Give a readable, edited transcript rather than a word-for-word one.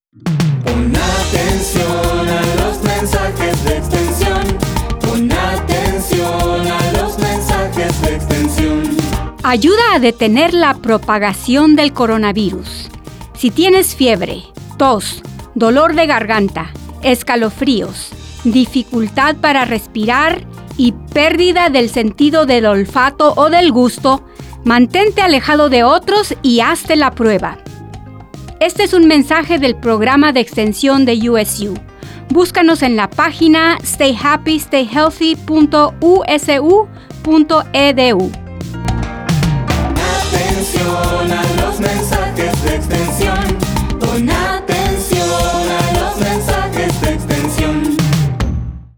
Pon atención a los mensajes de extensión. Pon atención a los mensajes de extensión. Ayuda a detener la propagación del coronavirus. Si tienes fiebre, tos, dolor de garganta, escalofríos, dificultad para respirar y pérdida del sentido del olfato o del gusto, mantente alejado de otros y hazte la prueba. Este es un mensaje del programa de extensión de USU. Búscanos en la página stayhappystayhealthy.usu.edu. Atención a